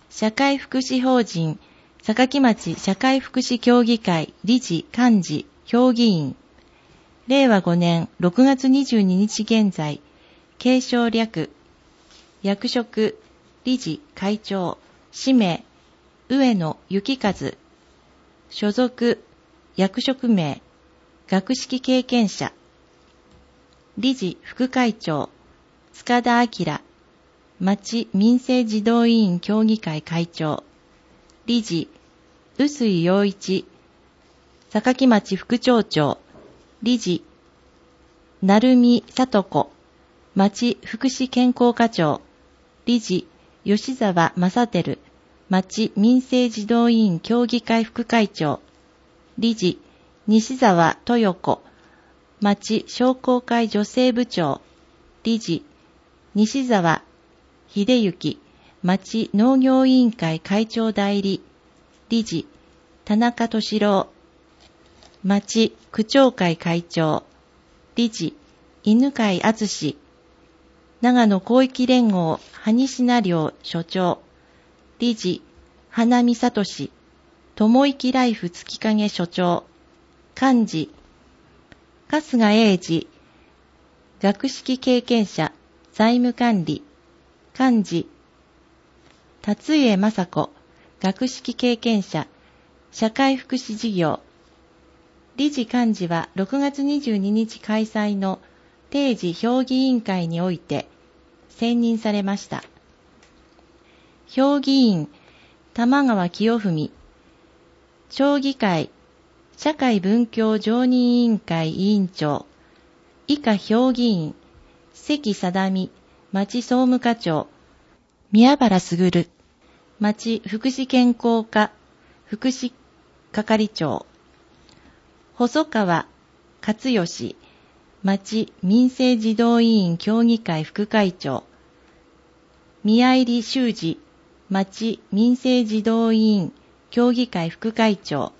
社会福祉法人坂町社会福祉協議会理事幹事評議員、令和5年6月22日現在、継承略、役職理事会長、氏名上野幸和、所属役職名学識経験者、理事副会長塚田明、町民生児童委員協議会会長、理事臼井洋一、坂町副町長、理事成美聡子、町福祉健康課長、理事吉沢正輝、町民生児童委員協議会副会長、理事西沢豊子、町商工会女性部長、理事西沢秀幸、町農業委員会会長代理、理事田中俊郎、町区長会会長、理事犬飼敦、長野広域連合羽品寮所長、理事花見聡、友生ライフ月影所長、幹事春日英二、学識経験者財務管理、幹事辰江雅子、学識経験者社会福祉事業、理事幹事は6月22日開催の定時評議委員会において選任されました。評議員玉川清文、町議会社会文教常任委員会委員長、以下評議員関貞美、町総務課長、宮原卓、町福祉健康課福祉係長、細川勝義、町民生児童委員協議会副会長、宮入修二、町民生児童委員協議会副会長、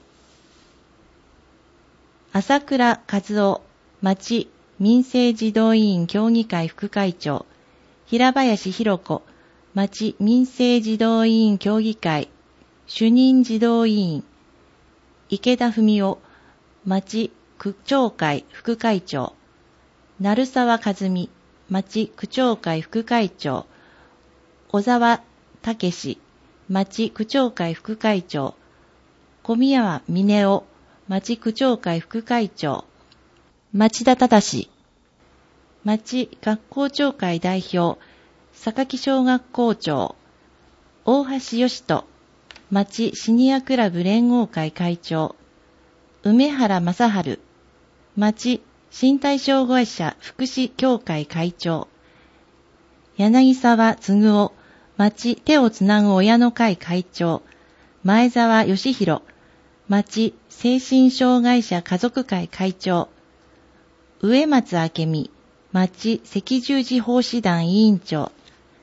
朝倉和夫、町民生児童委員協議会副会長、平林博子、町民生児童委員協議会主任児童委員、池田文夫、町区長会副会長、鳴沢和美、町区長会副会長、小沢武史、町区長会副会長、小宮山峰夫、町区長会副会長、町田忠、町学校長会代表、榊小学校長、大橋義人、町シニアクラブ連合会会長、梅原正治、町身体障害者福祉協会会長、柳沢嗣夫、町手をつなぐ親の会会長、前澤義弘、町精神障害者家族会会長、植松明美、町赤十字奉仕団委員長、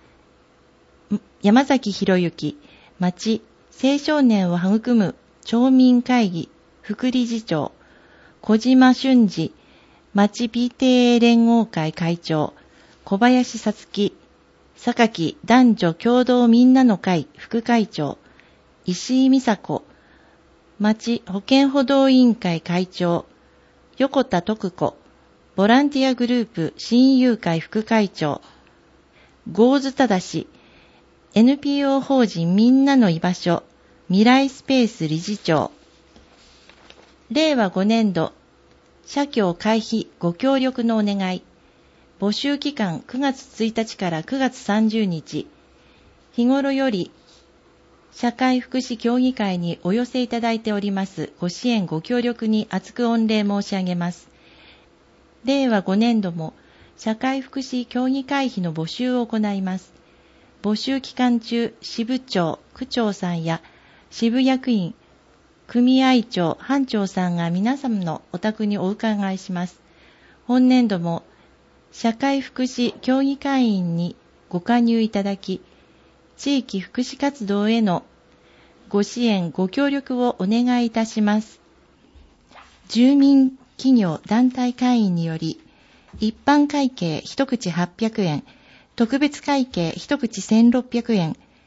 山崎博之、町青少年を育む町民会議副理事長、小島俊二、町 PTA 連合会会長、小林さつき、榊男女共同みんなの会副会長、石井美佐子、町保健補導委員会会長、横田徳子、ボランティアグループ親友会副会長、郷津忠、NPO 法人みんなの居場所未来スペース理事長、令和5年度社協会費ご協力のお願い、募集期間9月1日から9月30日、日頃より社会福祉協議会にお寄せいただいておりますご支援ご協力に厚く御礼申し上げます。令和5年度も社会福祉協議会費の募集を行います。募集期間中、支部長、区長さんや支部役員、組合長、班長さんが皆様のお宅にお伺いします。本年度も社会福祉協議会員にご加入いただき、地域福祉活動へのご支援、ご協力をお願いいたします。住民企業団体会員により、一般会計一口800円、特別会計一口1600円、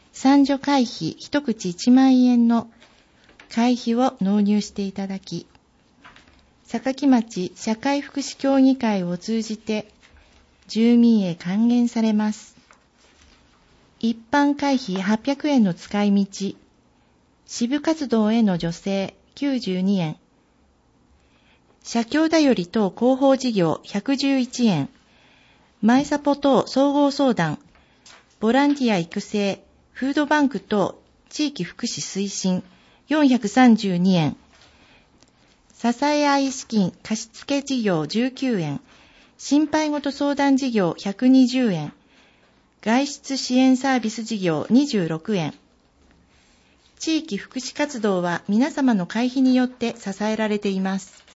三女会費一口1万円の会費を納入していただき、坂城町社会福祉協議会を通じて住民へ還元されます。一般会費800円の使い道、支部活動への助成92円、社協だより等広報事業111円、マイサポ等総合相談、ボランティア育成、フードバンク等地域福祉推進432円、支え合い資金貸付事業19円、心配ごと相談事業120円、外出支援サービス事業26円。地域福祉活動は皆様の会費によって支えられています。